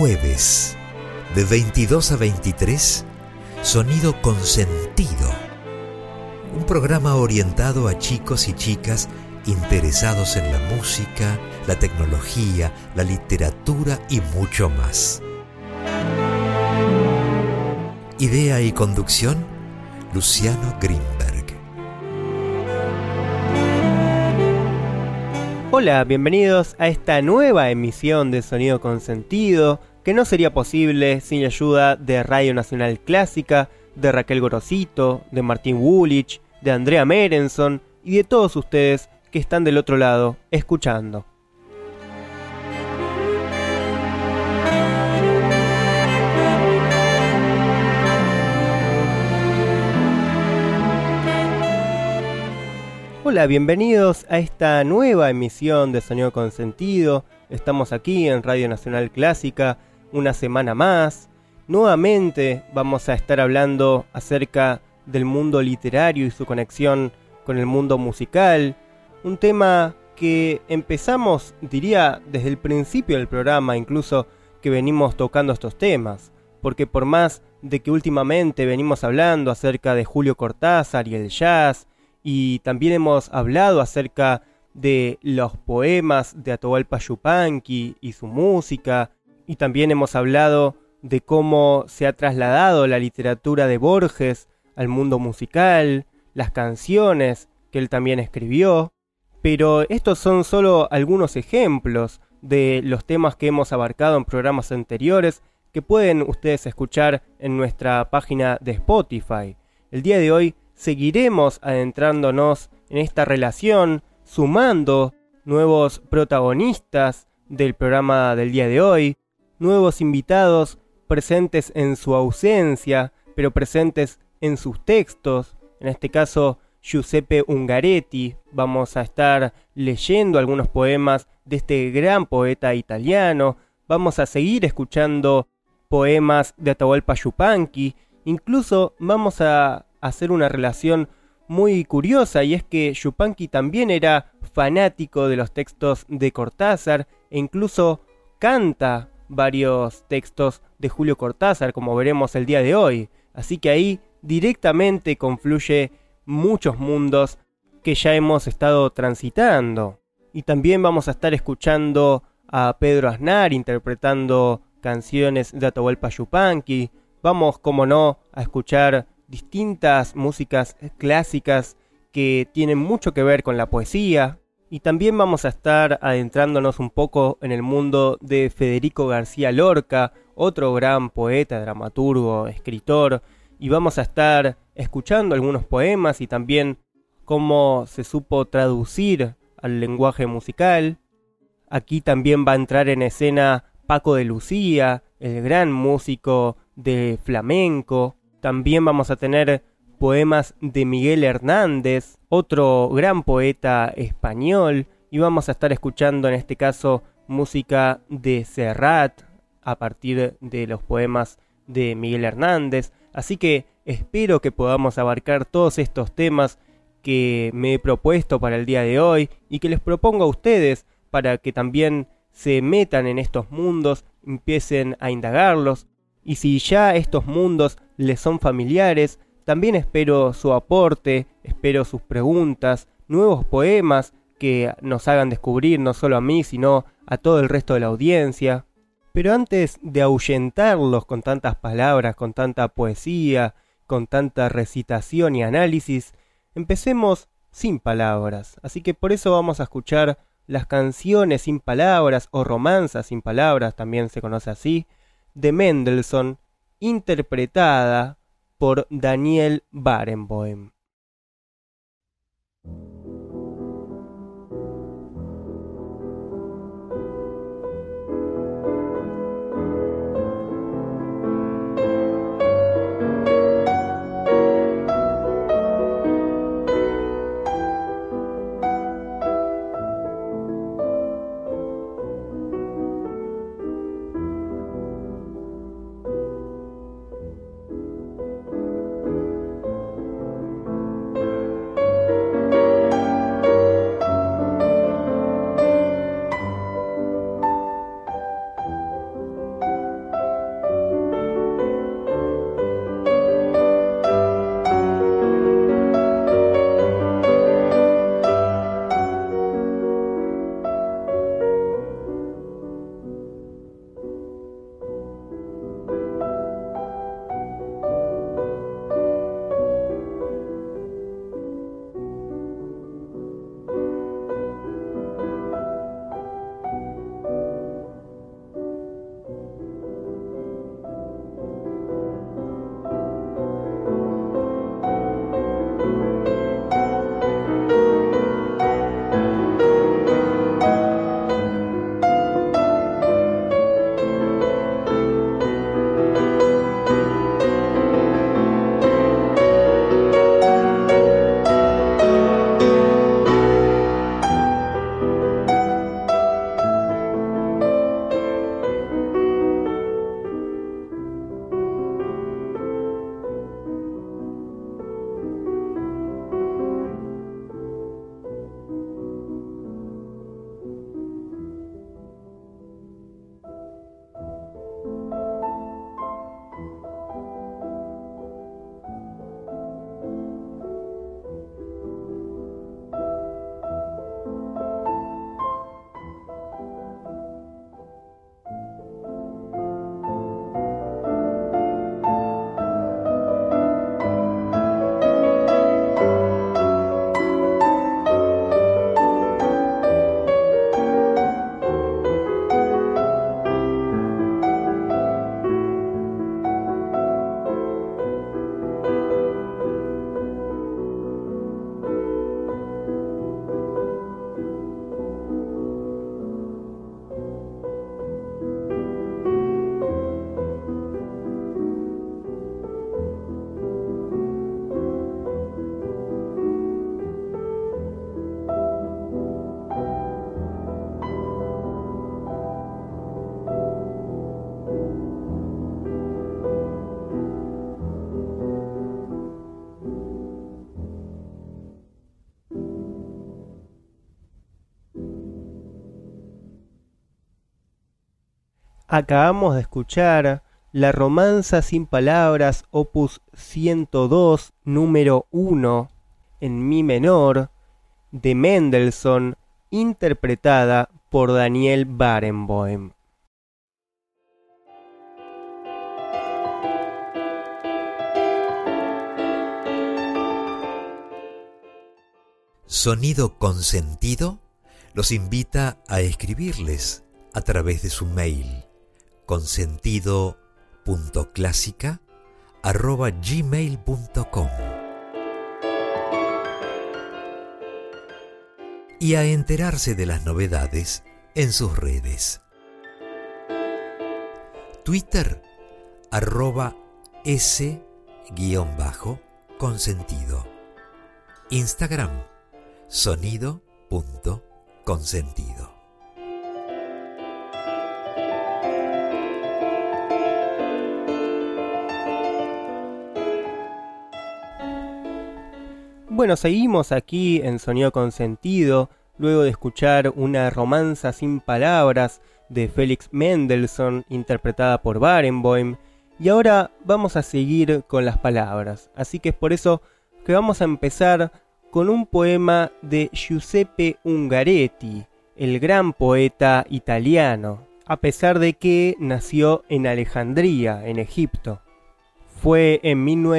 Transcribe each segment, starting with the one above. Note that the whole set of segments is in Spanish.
jueves, de 22 a 23, Sonido con Sentido. Un programa orientado a chicos y chicas interesados en la música, la tecnología, la literatura y mucho más. Idea y conducción, Luciano Grimberg. Hola, bienvenidos a esta nueva emisión de Sonido con Sentido, que no sería posible sin la ayuda de Radio Nacional Clásica, de Raquel Gorosito, de Martín Wulich, de Andrea Merenson y de todos ustedes que están del otro lado, escuchando. Hola, bienvenidos a esta nueva emisión de Sonido con Sentido. Estamos aquí en Radio Nacional Clásica una semana más. Nuevamente vamos a estar hablando acerca del mundo literario y su conexión con el mundo musical. Un tema que empezamos, diría, desde el principio del programa, incluso que venimos tocando estos temas. Porque por más de que últimamente venimos hablando acerca de Julio Cortázar y el jazz, y también hemos hablado acerca de los poemas de Atahualpa Yupanqui y su música, y también hemos hablado de cómo se ha trasladado la literatura de Borges al mundo musical, las canciones que él también escribió. Pero estos son solo algunos ejemplos de los temas que hemos abarcado en programas anteriores que pueden ustedes escuchar en nuestra página de Spotify. El día de hoy seguiremos adentrándonos en esta relación, sumando nuevos protagonistas del programa del día de hoy, nuevos invitados presentes en su ausencia, pero presentes en sus textos. En este caso, Giuseppe Ungaretti. Vamos a estar leyendo algunos poemas de este gran poeta italiano. Vamos a seguir escuchando poemas de Atahualpa Yupanqui. Incluso vamos a hacer una relación muy curiosa, y es que Yupanqui también era fanático de los textos de Cortázar e incluso canta varios textos de Julio Cortázar, como veremos el día de hoy. Así que ahí directamente confluye muchos mundos que ya hemos estado transitando. Y también vamos a estar escuchando a Pedro Aznar interpretando canciones de Atahualpa Yupanqui. Vamos, como no, a escuchar distintas músicas clásicas que tienen mucho que ver con la poesía, y también vamos a estar adentrándonos un poco en el mundo de Federico García Lorca, otro gran poeta, dramaturgo, escritor, y vamos a estar escuchando algunos poemas y también cómo se supo traducir al lenguaje musical. Aquí también va a entrar en escena Paco de Lucía, el gran músico de flamenco. También vamos a tener poemas de Miguel Hernández, otro gran poeta español, y vamos a estar escuchando en este caso música de Serrat a partir de los poemas de Miguel Hernández. Así que espero que podamos abarcar todos estos temas que me he propuesto para el día de hoy y que les propongo a ustedes para que también se metan en estos mundos, empiecen a indagarlos. Y si ya estos mundos les son familiares, también espero su aporte, espero sus preguntas, nuevos poemas que nos hagan descubrir no solo a mí, sino a todo el resto de la audiencia. Pero antes de ahuyentarlos con tantas palabras, con tanta poesía, con tanta recitación y análisis, empecemos sin palabras. Así que por eso vamos a escuchar las canciones sin palabras o romanzas sin palabras, también se conoce así, de Mendelssohn, interpretada por Daniel Barenboim. Acabamos de escuchar la Romanza sin palabras, opus 102, número 1, en mi menor, de Mendelssohn, interpretada por Daniel Barenboim. Sonido Consentido los invita a escribirles a través de su mail consentido.clasica@gmail.com y a enterarse de las novedades en sus redes. Twitter @s_consentido. Instagram sonido.consentido. Bueno, seguimos aquí en Sonido Consentido, luego de escuchar una romanza sin palabras de Felix Mendelssohn, interpretada por Barenboim, y ahora vamos a seguir con las palabras. Así que es por eso que vamos a empezar con un poema de Giuseppe Ungaretti, el gran poeta italiano, a pesar de que nació en Alejandría, en Egipto. Fue en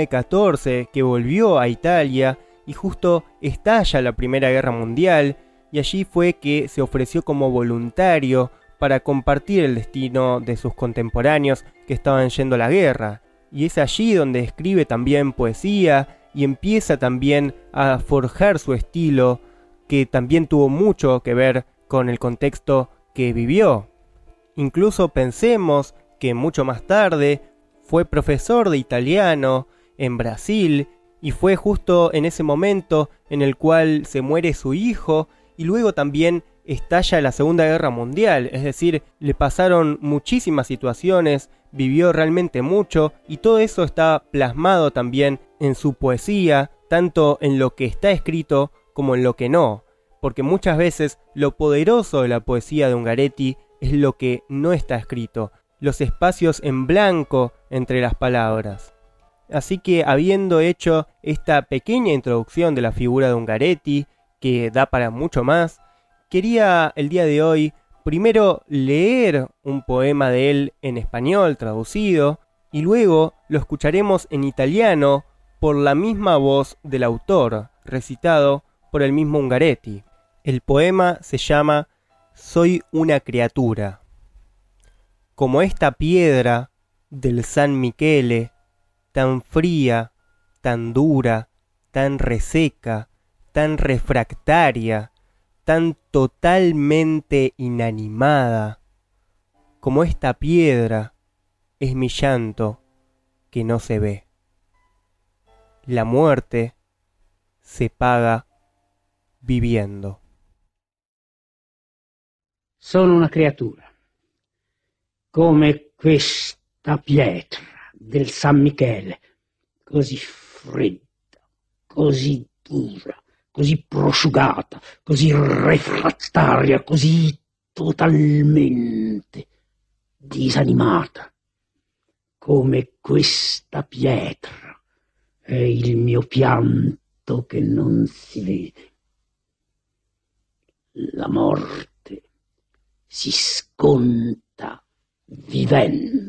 1914 que volvió a Italia y justo estalla la Primera Guerra Mundial, y allí fue que se ofreció como voluntario para compartir el destino de sus contemporáneos que estaban yendo a la guerra. Y es allí donde escribe también poesía y empieza también a forjar su estilo, que también tuvo mucho que ver con el contexto que vivió. Incluso pensemos que mucho más tarde fue profesor de italiano en Brasil, y fue justo en ese momento en el cual se muere su hijo y luego también estalla la Segunda Guerra Mundial, es decir, le pasaron muchísimas situaciones, vivió realmente mucho y todo eso está plasmado también en su poesía, tanto en lo que está escrito como en lo que no, porque muchas veces lo poderoso de la poesía de Ungaretti es lo que no está escrito, los espacios en blanco entre las palabras. Así que, habiendo hecho esta pequeña introducción de la figura de Ungaretti, que da para mucho más, quería el día de hoy primero leer un poema de él en español traducido, y luego lo escucharemos en italiano por la misma voz del autor, recitado por el mismo Ungaretti. El poema se llama Soy una criatura. Como esta piedra del San Michele, tan fría, tan dura, tan reseca, tan refractaria, tan totalmente inanimada, como esta piedra es mi llanto que no se ve. La muerte se paga viviendo. Sono una creatura, come questa pietra del San Michele, così fredda, così dura, così prosciugata, così refrattaria, così totalmente disanimata. Come questa pietra è il mio pianto che non si vede. La morte si sconta vivendo.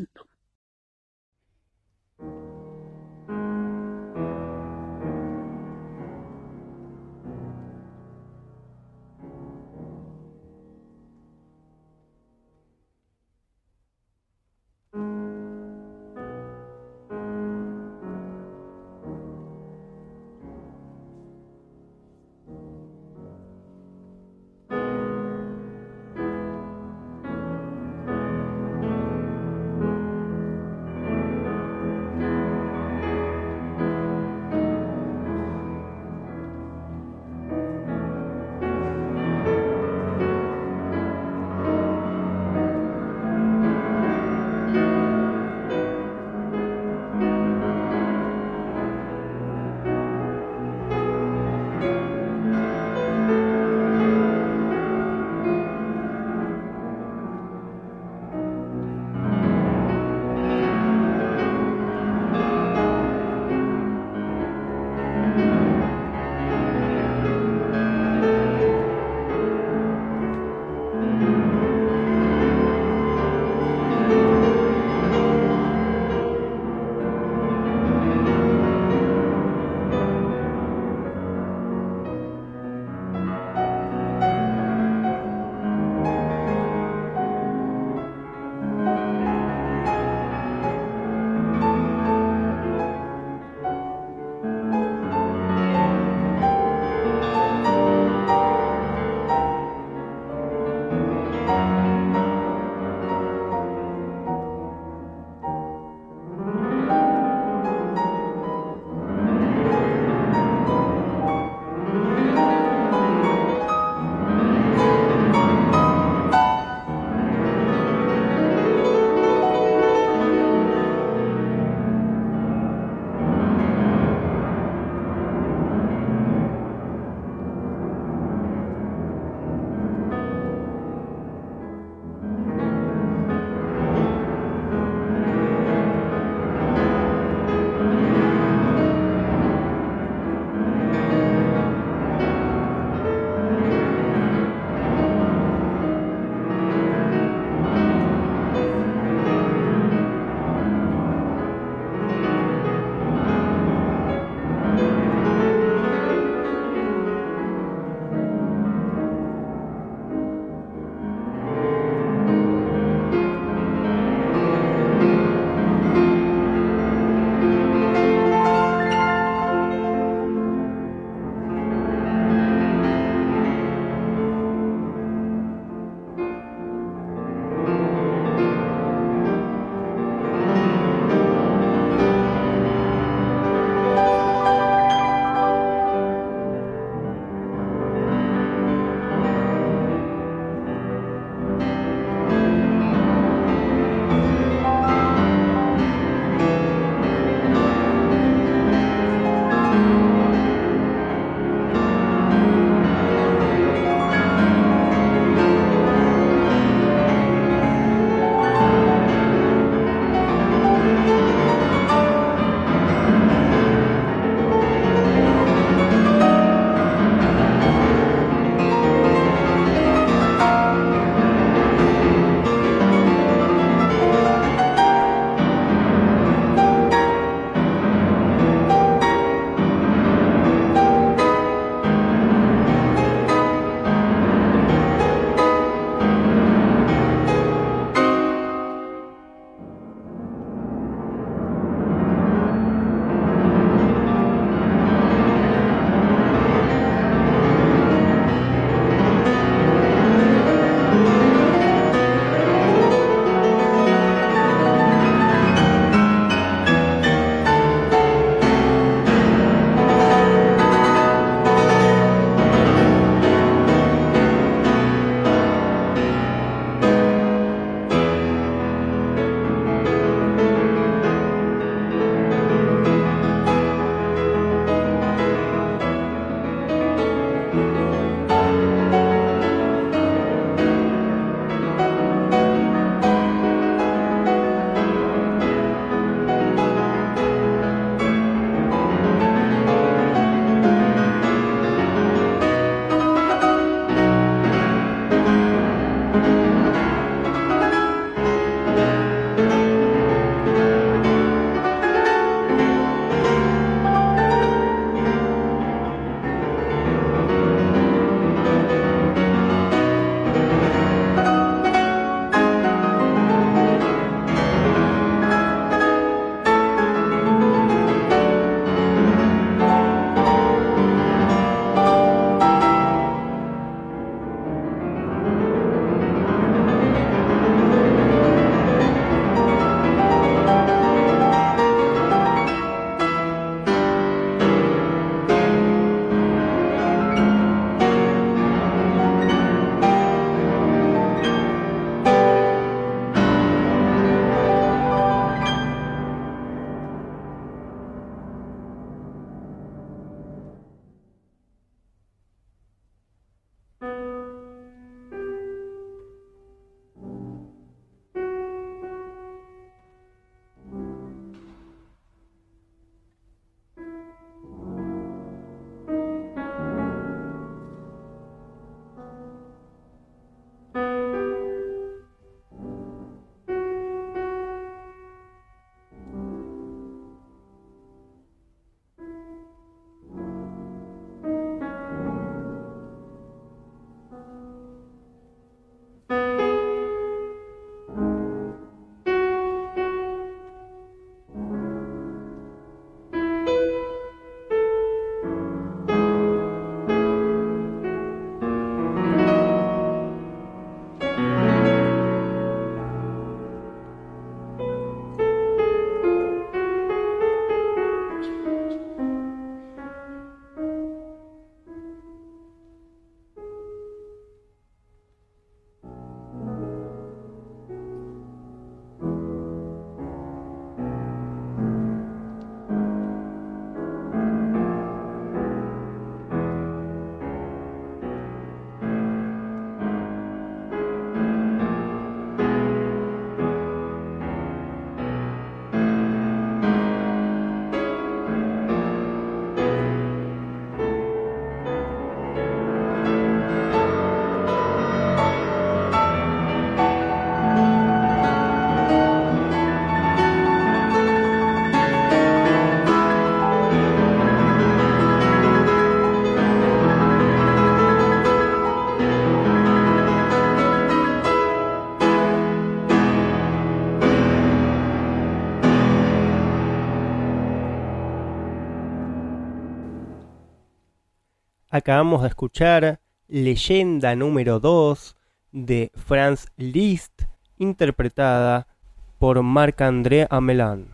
Acabamos de escuchar Leyenda número 2 de Franz Liszt, interpretada por Marc-André Amelin.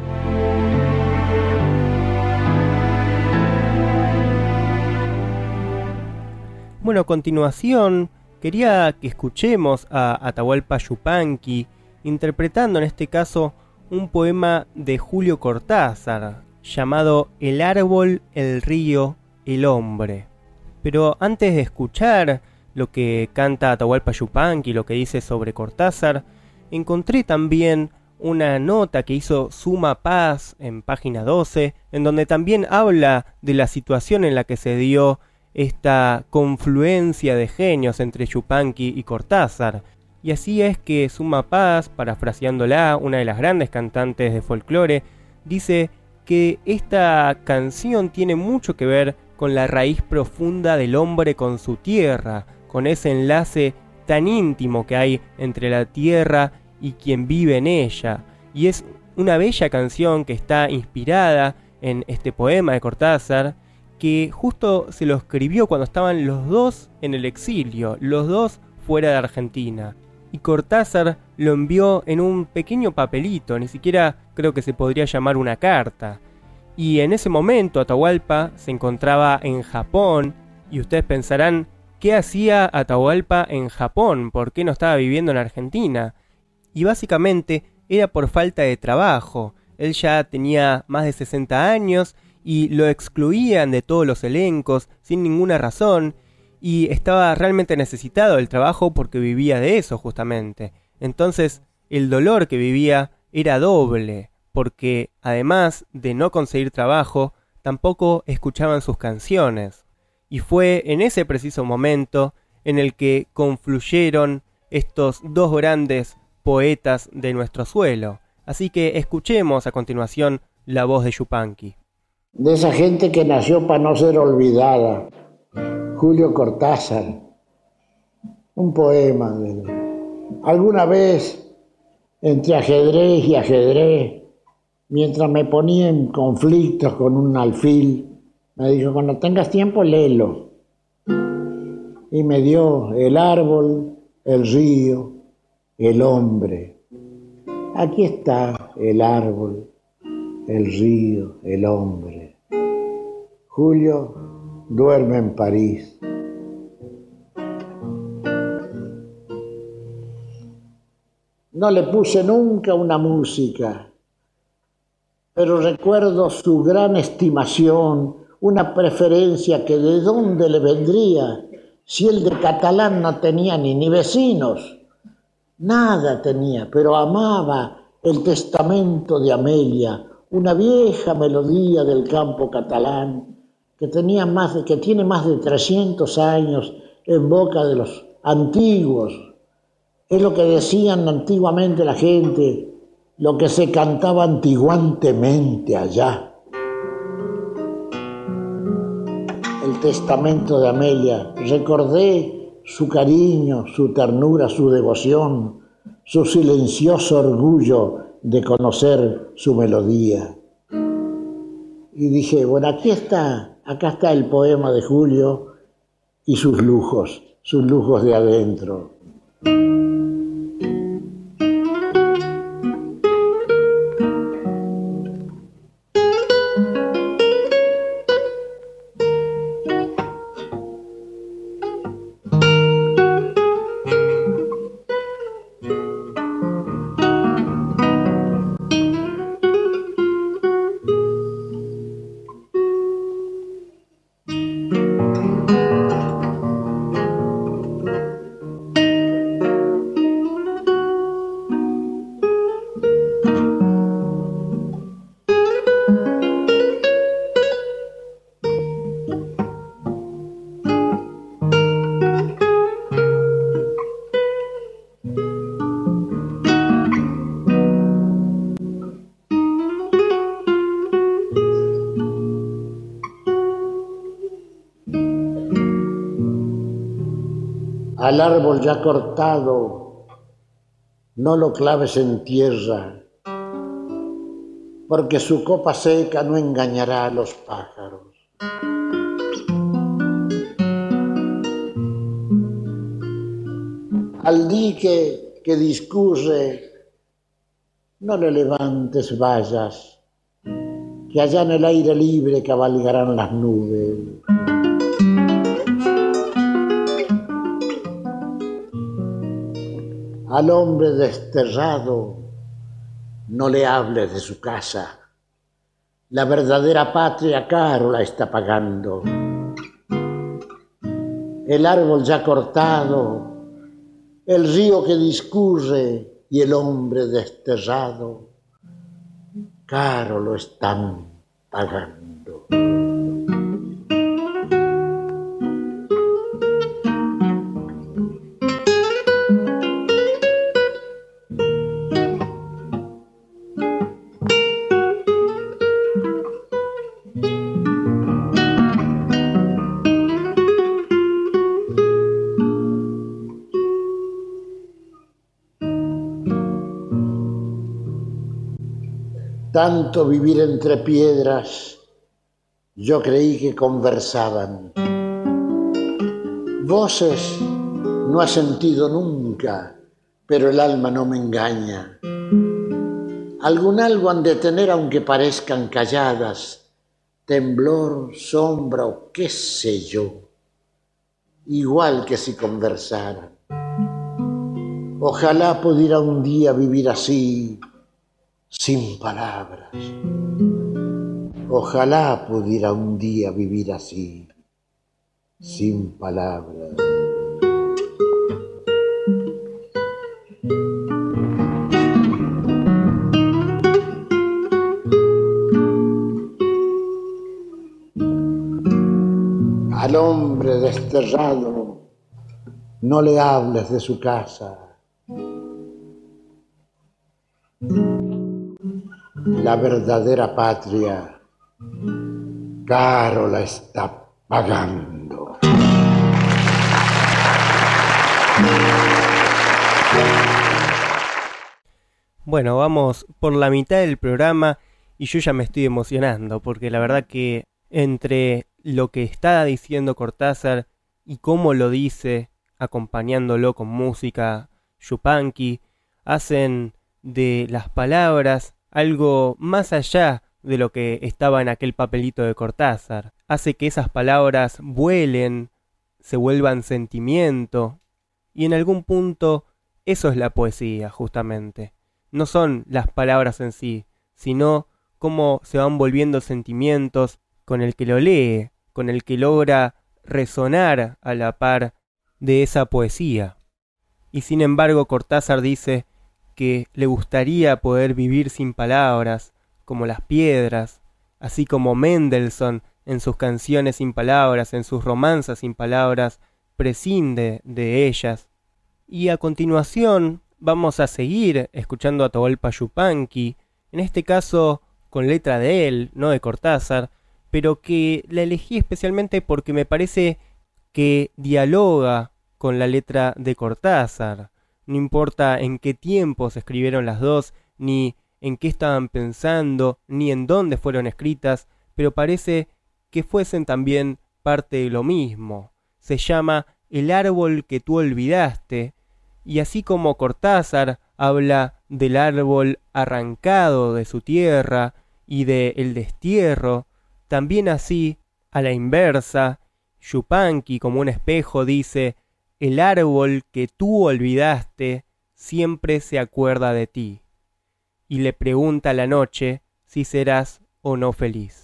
Bueno, a continuación quería que escuchemos a Atahualpa Yupanqui interpretando en este caso un poema de Julio Cortázar llamado El árbol, el río, el hombre. Pero antes de escuchar lo que canta Atahualpa Yupanqui, lo que dice sobre Cortázar, encontré también una nota que hizo Suma Paz en página 12, en donde también habla de la situación en la que se dio esta confluencia de genios entre Yupanqui y Cortázar. Y así es que Suma Paz, parafraseándola, una de las grandes cantantes de folclore, dice que esta canción tiene mucho que ver con la raíz profunda del hombre con su tierra, con ese enlace tan íntimo que hay entre la tierra y quien vive en ella. Y es una bella canción que está inspirada en este poema de Cortázar, que justo se lo escribió cuando estaban los dos en el exilio, los dos fuera de Argentina. Y Cortázar lo envió en un pequeño papelito, ni siquiera creo que se podría llamar una carta. Y en ese momento Atahualpa se encontraba en Japón, y ustedes pensarán, ¿qué hacía Atahualpa en Japón? ¿Por qué no estaba viviendo en Argentina? Y básicamente era por falta de trabajo. Él ya tenía más de 60 años y lo excluían de todos los elencos sin ninguna razón, y estaba realmente necesitado del trabajo porque vivía de eso justamente. Entonces el dolor que vivía era doble, porque además de no conseguir trabajo, tampoco escuchaban sus canciones. Y fue en ese preciso momento en el que confluyeron estos dos grandes poetas de nuestro suelo. Así que escuchemos a continuación la voz de Yupanqui. De esa gente que nació para no ser olvidada, Julio Cortázar, un poema de él. Alguna vez, entre ajedrez y ajedrez, mientras me ponía en conflictos con un alfil, me dijo, cuando tengas tiempo, léelo. Y me dio el árbol, el río, el hombre. Aquí está el árbol, el río, el hombre. Julio duerme en París. No le puse nunca una música, pero recuerdo su gran estimación, una preferencia que de dónde le vendría si él de catalán no tenía ni vecinos, nada tenía, pero amaba el testamento de Amelia, una vieja melodía del campo catalán que tiene más de 300 años en boca de los antiguos. Es lo que decían antiguamente la gente, lo que se cantaba antiguantemente allá. El testamento de Amelia. Recordé su cariño, su ternura, su devoción, su silencioso orgullo de conocer su melodía. Y dije, bueno, acá está el poema de Julio y sus lujos de adentro. Al árbol ya cortado, no lo claves en tierra, porque su copa seca no engañará a los pájaros. Al dique que discurre, no le levantes vallas, que allá en el aire libre cabalgarán las nubes. Al hombre desterrado, no le hables de su casa. La verdadera patria caro la está pagando. El árbol ya cortado, el río que discurre y el hombre desterrado, caro lo están pagando. Tanto vivir entre piedras, yo creí que conversaban. Voces no ha sentido nunca, pero el alma no me engaña. Algún algo han de tener aunque parezcan calladas, temblor, sombra o qué sé yo, igual que si conversaran. Ojalá pudiera un día vivir así, sin palabras. Ojalá pudiera un día vivir así, sin palabras. Al hombre desterrado, no le hables de su casa. La verdadera patria caro la está pagando. Bueno, vamos por la mitad del programa y yo ya me estoy emocionando porque la verdad que entre lo que está diciendo Cortázar y cómo lo dice, acompañándolo con música Yupanqui, hacen de las palabras algo más allá de lo que estaba en aquel papelito de Cortázar. Hace que esas palabras vuelen, se vuelvan sentimiento, y en algún punto eso es la poesía, justamente. No son las palabras en sí, sino cómo se van volviendo sentimientos con el que lo lee, con el que logra resonar a la par de esa poesía. Y sin embargo Cortázar dice que le gustaría poder vivir sin palabras, como las piedras, así como Mendelssohn en sus canciones sin palabras, en sus romanzas sin palabras, prescinde de ellas. Y a continuación vamos a seguir escuchando a Atahualpa Yupanqui, en este caso con letra de él, no de Cortázar, pero que la elegí especialmente porque me parece que dialoga con la letra de Cortázar. No importa en qué tiempo se escribieron las dos, ni en qué estaban pensando, ni en dónde fueron escritas, pero parece que fuesen también parte de lo mismo. Se llama El árbol que tú olvidaste, y así como Cortázar habla del árbol arrancado de su tierra y del destierro, también así, a la inversa, Yupanqui como un espejo dice: el árbol que tú olvidaste siempre se acuerda de ti, y le pregunta a la noche si serás o no feliz.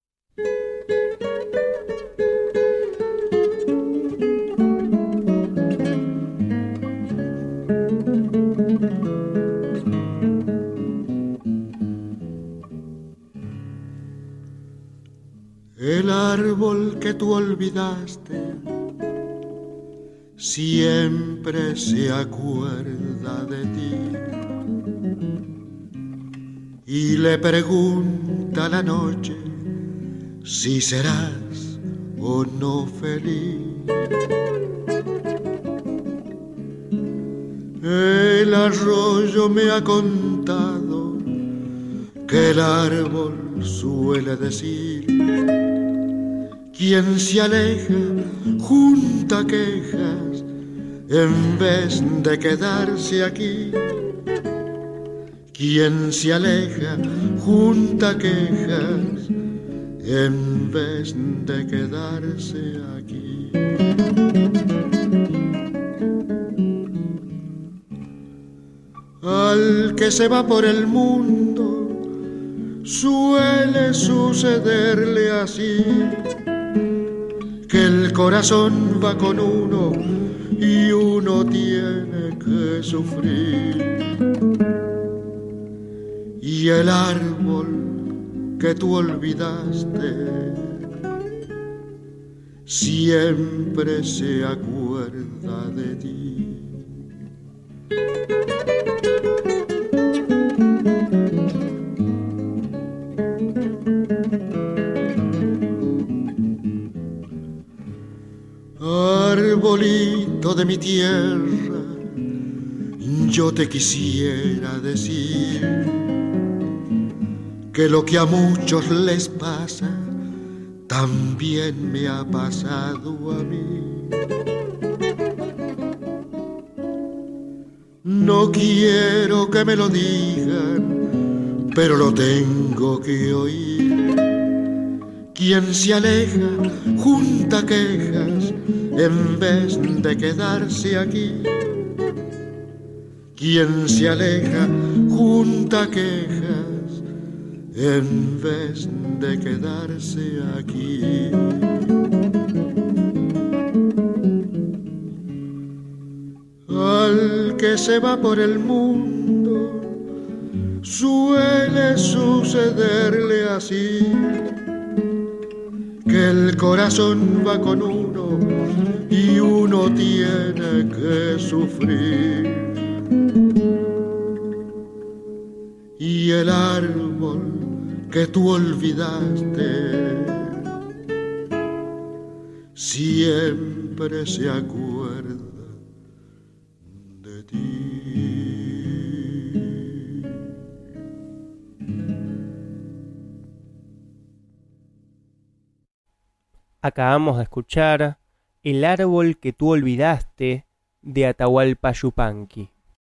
El árbol que tú olvidaste siempre se acuerda de ti y le pregunta a la noche si serás o no feliz. El arroyo me ha contado que el árbol suele decir: quien se aleja junta quejas en vez de quedarse aquí. Quien se aleja junta quejas en vez de quedarse aquí. Al que se va por el mundo suele sucederle así, que el corazón va con uno y uno tiene que sufrir. Y el árbol que tú olvidaste siempre se acuerda de ti. Arbolito de mi tierra, yo te quisiera decir que lo que a muchos les pasa también me ha pasado a mí. No quiero que me lo digan, pero lo tengo que oír. Quien se aleja junta quejas en vez de quedarse aquí. Quien se aleja junta quejas en vez de quedarse aquí. Al que se va por el mundo suele sucederle así, que el corazón va con uno y uno tiene que sufrir. Y el árbol que tú olvidaste siempre se acuerda de ti. Acabamos de escuchar El árbol que tú olvidaste de Atahualpa Yupanqui.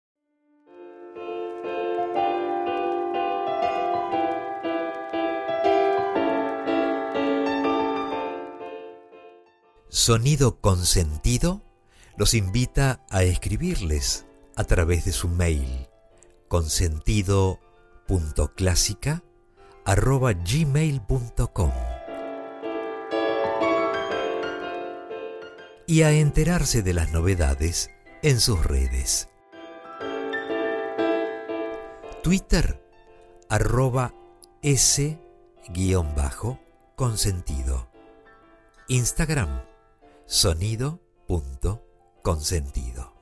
Sonido Consentido los invita a escribirles a través de su mail consentido.clasica@gmail.com y a enterarse de las novedades en sus redes. Twitter @s_consentido. Instagram sonido.consentido.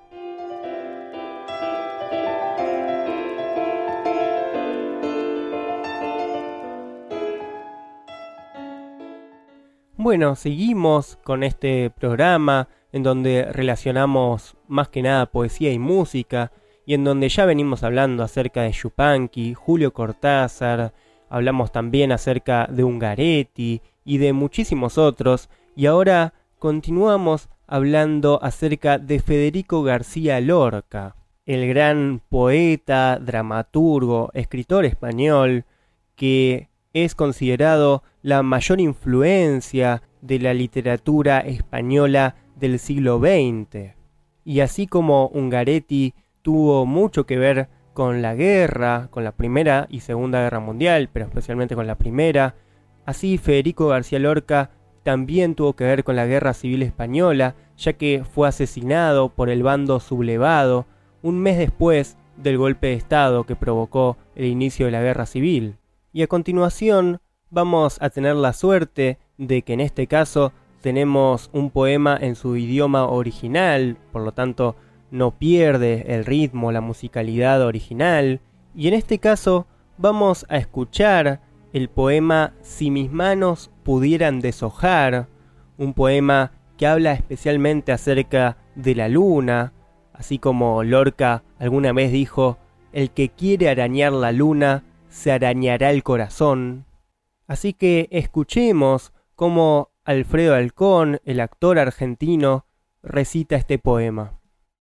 Bueno, seguimos con este programa en donde relacionamos más que nada poesía y música y en donde ya venimos hablando acerca de Yupanqui, Julio Cortázar, hablamos también acerca de Ungaretti y de muchísimos otros, y ahora continuamos hablando acerca de Federico García Lorca, el gran poeta, dramaturgo, escritor español que es considerado la mayor influencia de la literatura española del siglo XX. Y así como Ungaretti tuvo mucho que ver con la guerra, con la Primera y Segunda Guerra Mundial, pero especialmente con la Primera, así Federico García Lorca también tuvo que ver con la Guerra Civil Española, ya que fue asesinado por el bando sublevado un mes después del golpe de Estado que provocó el inicio de la Guerra Civil. Y a continuación vamos a tener la suerte de que en este caso tenemos un poema en su idioma original, por lo tanto no pierde el ritmo, la musicalidad original, y en este caso vamos a escuchar el poema Si mis manos pudieran deshojar, un poema que habla especialmente acerca de la luna, así como Lorca alguna vez dijo: el que quiere arañar la luna se arañará el corazón. Así que escuchemos cómo Alfredo Alcón, el actor argentino, recita este poema.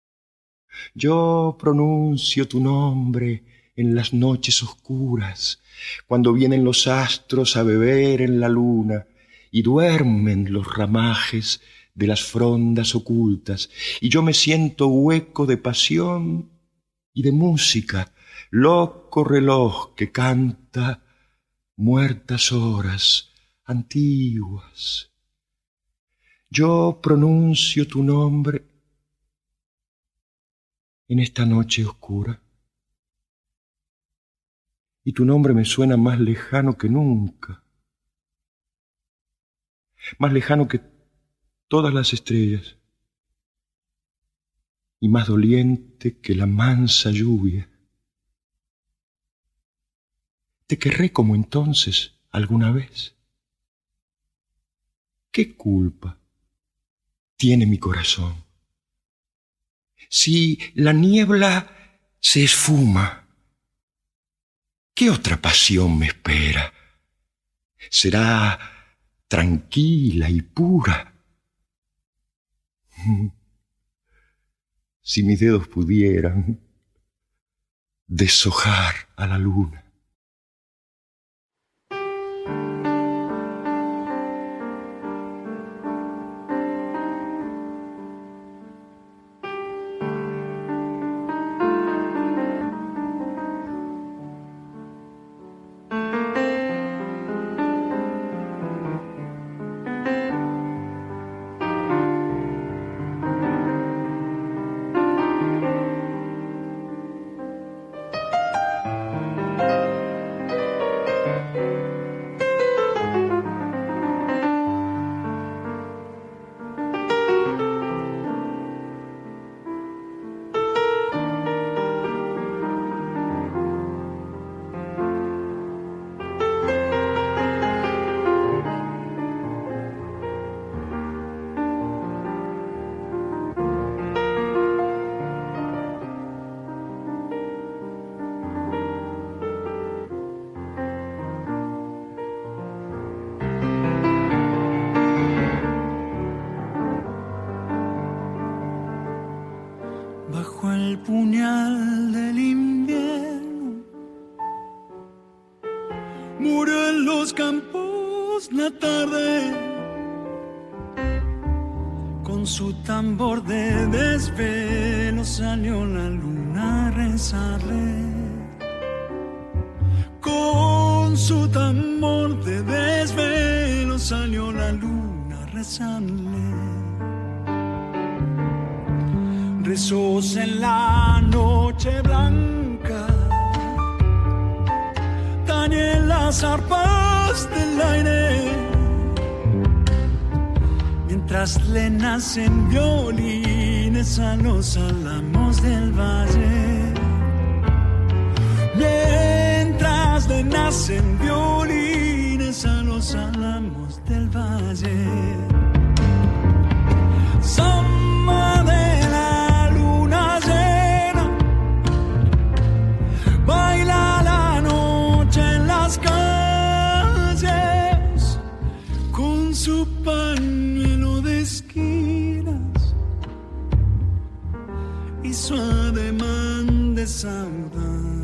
Yo pronuncio tu nombre en las noches oscuras, cuando vienen los astros a beber en la luna y duermen los ramajes de las frondas ocultas, y yo me siento hueco de pasión y de música, loco reloj que canta muertas horas antiguas. Yo pronuncio tu nombre en esta noche oscura, y tu nombre me suena más lejano que nunca, más lejano que todas las estrellas, y más doliente que la mansa lluvia. Te querré como entonces alguna vez. ¿Qué culpa tiene mi corazón? Si la niebla se esfuma, ¿qué otra pasión me espera? ¿Será tranquila y pura? Si mis dedos pudieran deshojar a la luna. puñal del invierno murió en los campos la tarde, con su tambor de desvelo salió la luna a rezarle, con su tambor de desvelo salió la luna a rezarle. Rezos en la noche blanca, tañen las arpas del aire, mientras le nacen violines a los álamos del valle. Mientras le nacen violines a los álamos del valle. Samba de la luna llena, baila la noche en las calles, con su pañuelo de esquinas y su ademán de saudades.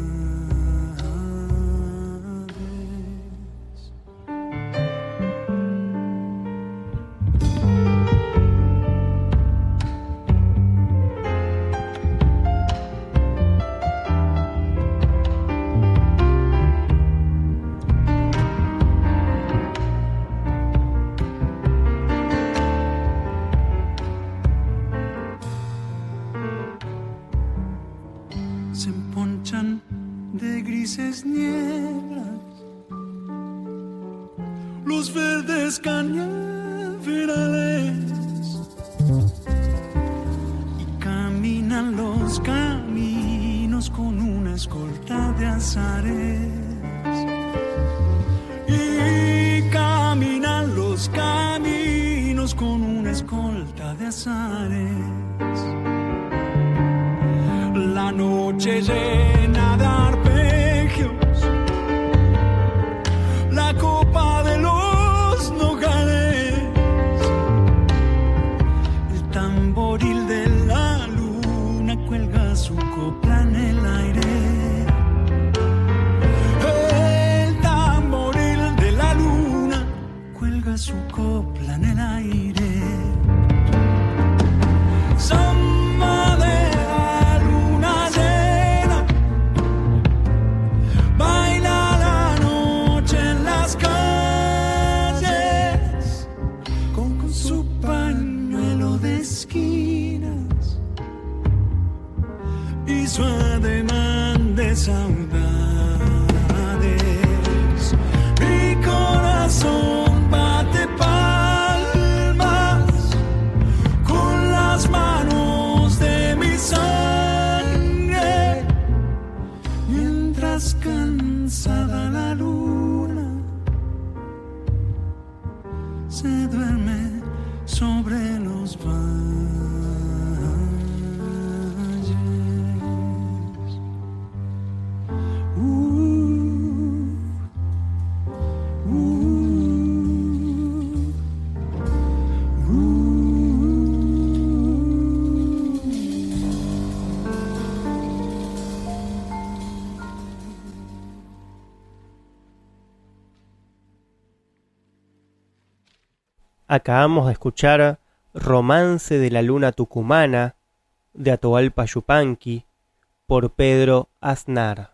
Se emponchan de grises nieblas los verdes cañaverales y caminan los caminos con una escolta de azares, y caminan los caminos con una escolta de azares. La noche llena de arpegios, la copa de los nogales, el tambor tamboril de la luna cuelga su copla en el aire. El tamboril de la luna cuelga su copla en el aire. Samba de la luna llena, baila la noche en las calles con su pañuelo de esquinas y su ademán de saudades. Mi corazón bate palmas con las manos de mi sangre, mientras cansada la luna se duerme sobre los valles. Acabamos de escuchar Romance de la Luna Tucumana de Atahualpa Yupanqui por Pedro Aznar.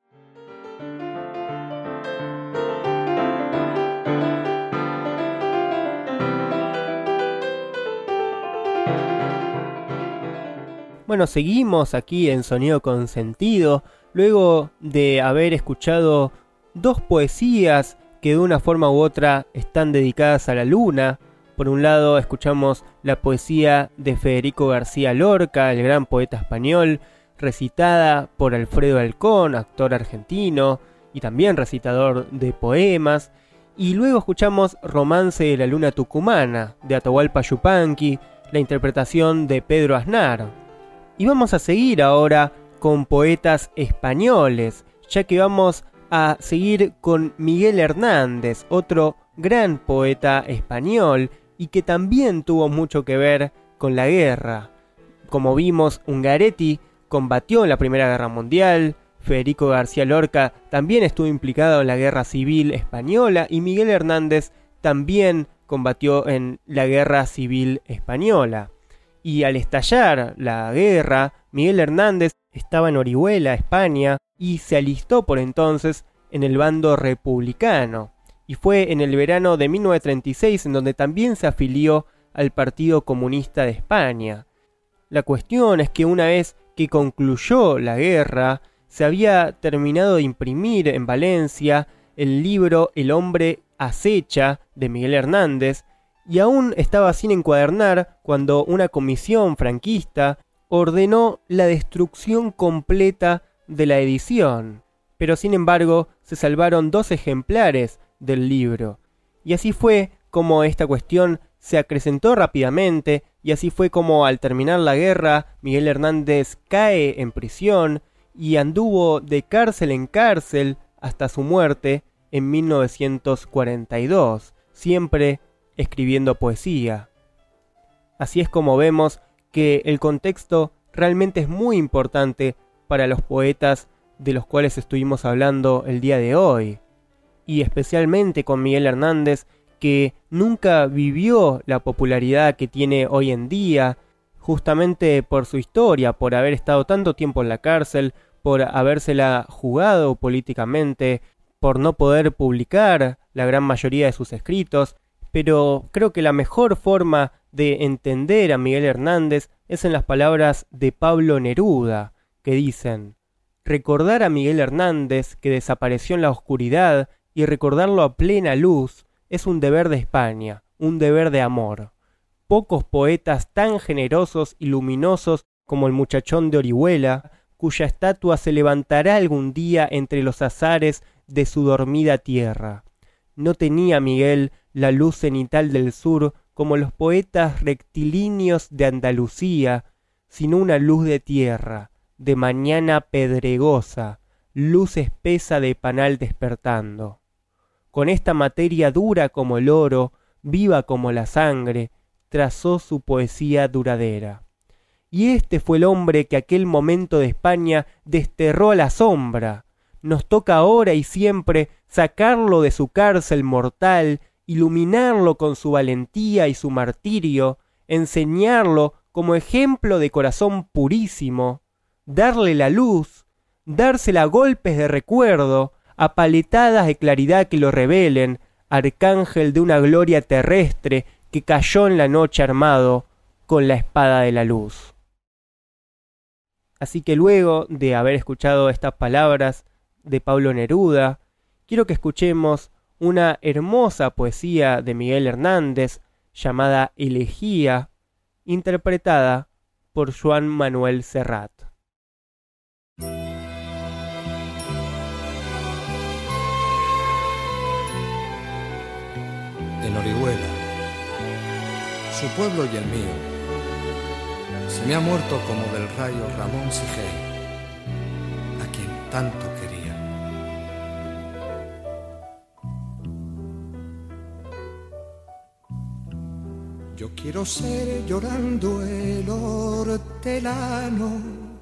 Bueno, seguimos aquí en Sonido con Sentido, luego de haber escuchado dos poesías que de una forma u otra están dedicadas a la luna. Por un lado escuchamos la poesía de Federico García Lorca, el gran poeta español, recitada por Alfredo Alcón, actor argentino y también recitador de poemas. Y luego escuchamos Romance de la Luna Tucumana de Atahualpa Yupanqui, la interpretación de Pedro Aznar. Y vamos a seguir ahora con poetas españoles, ya que vamos a seguir con Miguel Hernández, otro gran poeta español y que también tuvo mucho que ver con la guerra. Como vimos, Ungaretti combatió en la Primera Guerra Mundial, Federico García Lorca también estuvo implicado en la Guerra Civil Española y Miguel Hernández también combatió en la Guerra Civil Española. Y al estallar la guerra, Miguel Hernández estaba en Orihuela, España, y se alistó por entonces en el bando republicano. Y fue en el verano de 1936 en donde también se afilió al Partido Comunista de España. La cuestión es que una vez que concluyó la guerra, se había terminado de imprimir en Valencia el libro El hombre acecha de Miguel Hernández, y aún estaba sin encuadernar cuando una comisión franquista ordenó la destrucción completa de la edición. Pero sin embargo se salvaron 2 ejemplares del libro. Y así fue como esta cuestión se acrecentó rápidamente, y así fue como al terminar la guerra Miguel Hernández cae en prisión y anduvo de cárcel en cárcel hasta su muerte en 1942, siempre escribiendo poesía. Así es como vemos que el contexto realmente es muy importante para los poetas de los cuales estuvimos hablando el día de hoy, y especialmente con Miguel Hernández, que nunca vivió la popularidad que tiene hoy en día, justamente por su historia, por haber estado tanto tiempo en la cárcel, por habérsela jugado políticamente, por no poder publicar la gran mayoría de sus escritos. Pero creo que la mejor forma de entender a Miguel Hernández es en las palabras de Pablo Neruda, que dicen: recordar a Miguel Hernández que desapareció en la oscuridad y recordarlo a plena luz es un deber de España, un deber de amor. Pocos poetas tan generosos y luminosos como el muchachón de Orihuela, cuya estatua se levantará algún día entre los azares de su dormida tierra. No tenía Miguel la luz cenital del sur como los poetas rectilíneos de Andalucía, sino una luz de tierra, de mañana pedregosa, luz espesa de panal despertando. Con esta materia dura como el oro, viva como la sangre, trazó su poesía duradera. Y este fue el hombre que aquel momento de España desterró a la sombra. Nos toca ahora y siempre sacarlo de su cárcel mortal, iluminarlo con su valentía y su martirio, enseñarlo como ejemplo de corazón purísimo, darle la luz, dársela a golpes de recuerdo, a paletadas de claridad que lo revelen, arcángel de una gloria terrestre que cayó en la noche armado con la espada de la luz. Así que luego de haber escuchado estas palabras de Pablo Neruda, quiero que escuchemos una hermosa poesía de Miguel Hernández llamada Elegía, interpretada por Joan Manuel Serrat. En Orihuela, su pueblo y el mío, se me ha muerto como del rayo Ramón Sigel, a quien tanto quería. Yo quiero ser llorando el hortelano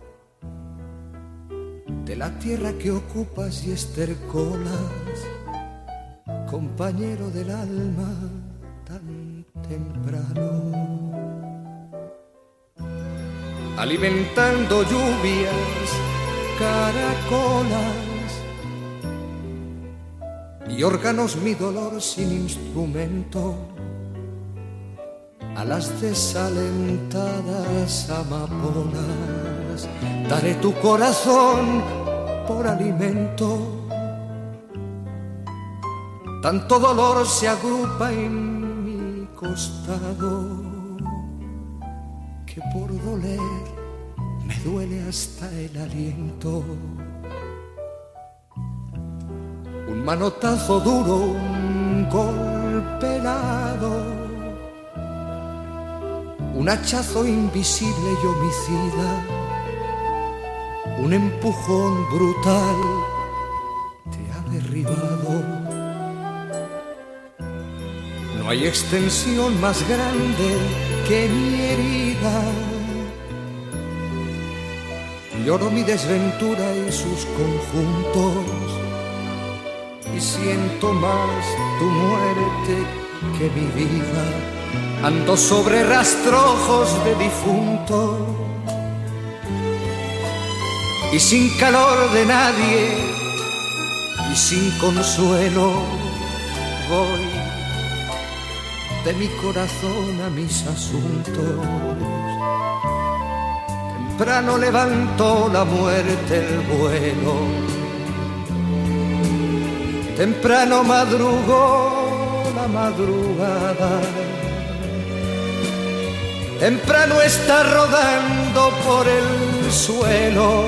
de la tierra que ocupas y estercolas, compañero del alma tan temprano, alimentando lluvias, caracolas y órganos mi dolor sin instrumento, a las desalentadas amapolas daré tu corazón por alimento. Tanto dolor se agrupa en mi costado que por doler me duele hasta el aliento. Un manotazo duro, un golpe helado, un hachazo invisible y homicida, un empujón brutal te ha derribado. No hay extensión más grande que mi herida. Lloro mi desventura y sus conjuntos y siento más tu muerte que mi vida. Ando sobre rastrojos de difunto y sin calor de nadie y sin consuelo voy de mi corazón a mis asuntos. Temprano levantó la muerte el vuelo, temprano madrugó la madrugada, temprano está rodando por el suelo.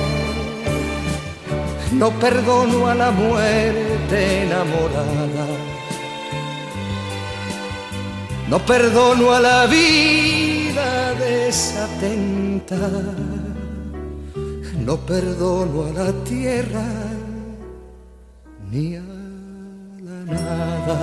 No perdono a la muerte enamorada, no perdono a la vida desatenta, no perdono a la tierra ni a la nada.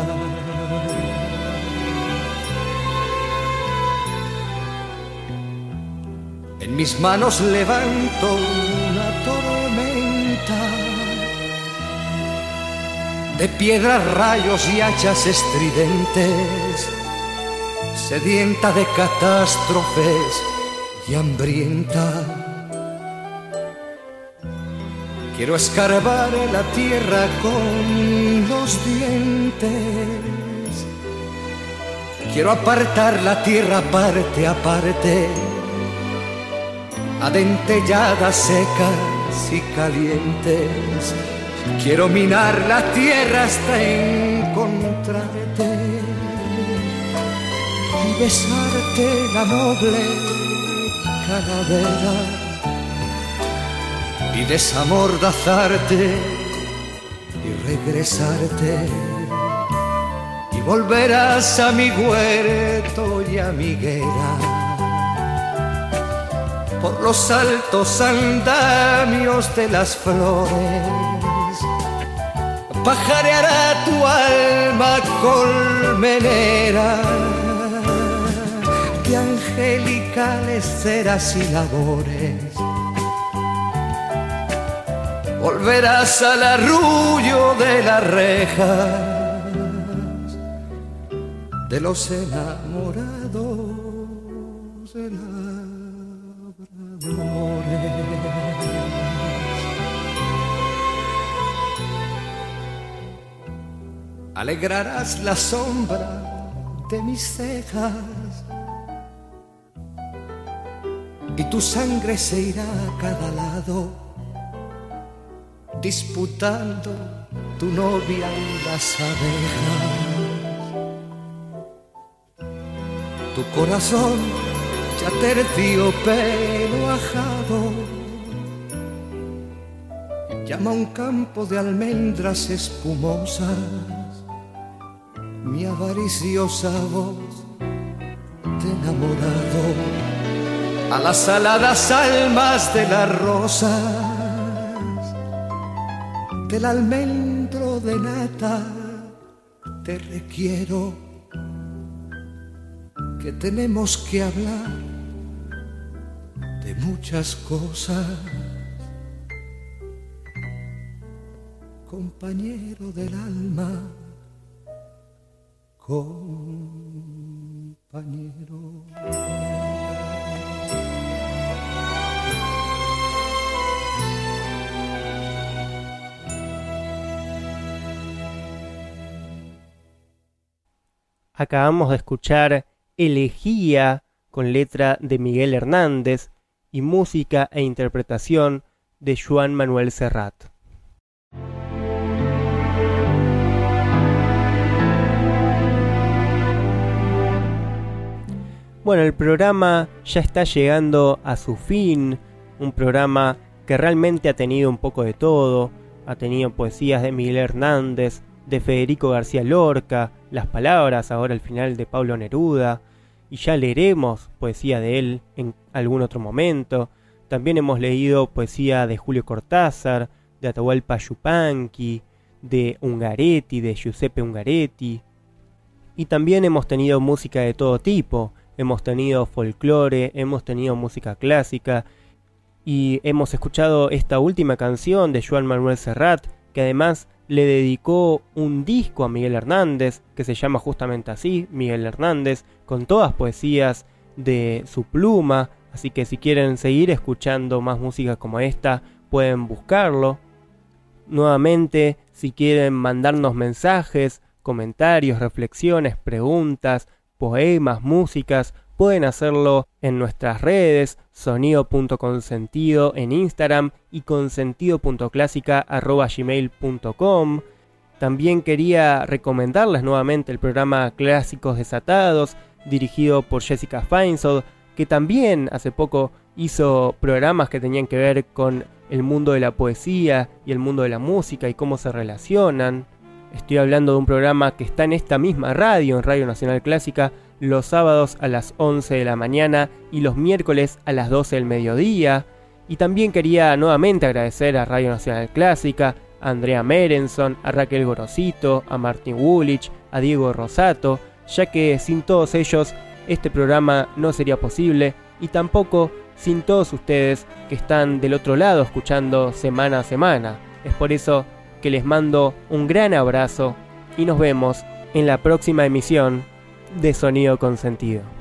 En mis manos levanto una tormenta de piedras, rayos y hachas estridentes, sedienta de catástrofes y hambrienta. Quiero escarbar en la tierra con los dientes, quiero apartar la tierra parte a parte, adentelladas, secas y calientes. Quiero minar la tierra hasta encontrarte y besarte la noble calavera y desamordazarte y regresarte y volverás a mi huerto y a mi higuera, por los altos andamios de las flores, pajareará tu alma colmenera de angelicales ceras y labores. Volverás al arrullo de las rejas de los enamorados labradores. Alegrarás la sombra de mis cejas y tu sangre se irá a cada lado, disputando tu novia y las abejas. Tu corazón ya terciopelo ajado llama a un campo de almendras espumosas mi avariciosa voz de enamorado. A las aladas almas de las rosas, del almendro de nata, te requiero, que tenemos que hablar de muchas cosas. Compañero del alma, compañero. Acabamos de escuchar Elegía con letra de Miguel Hernández y música e interpretación de Joan Manuel Serrat. Bueno, el programa ya está llegando a su fin, un programa que realmente ha tenido un poco de todo, ha tenido poesías de Miguel Hernández, de Federico García Lorca, las palabras ahora al final de Pablo Neruda, y ya leeremos poesía de él en algún otro momento. También hemos leído poesía de Julio Cortázar, de Atahualpa Yupanqui, de Ungaretti, de Giuseppe Ungaretti, y también hemos tenido música de todo tipo. Hemos tenido folclore, hemos tenido música clásica y hemos escuchado esta última canción de Joan Manuel Serrat, que además le dedicó un disco a Miguel Hernández, que se llama justamente así, Miguel Hernández, con todas poesías de su pluma. Así que si quieren seguir escuchando más música como esta, pueden buscarlo. Nuevamente, si quieren mandarnos mensajes, comentarios, reflexiones, preguntas, poemas, músicas, pueden hacerlo en nuestras redes, sonido.consentido en Instagram y consentido.clasica@gmail.com. También quería recomendarles nuevamente el programa Clásicos Desatados, dirigido por Jessica Feinsold, que también hace poco hizo programas que tenían que ver con el mundo de la poesía y el mundo de la música y cómo se relacionan. Estoy hablando de un programa que está en esta misma radio, en Radio Nacional Clásica, los sábados a las 11 de la mañana y los miércoles a las 12 del mediodía. Y también quería nuevamente agradecer a Radio Nacional Clásica, a Andrea Merenson, a Raquel Gorosito, a Martín Wulich, a Diego Rosato, ya que sin todos ellos este programa no sería posible, y tampoco sin todos ustedes que están del otro lado escuchando semana a semana. Es por eso que les mando un gran abrazo y nos vemos en la próxima emisión de Sonido Consentido.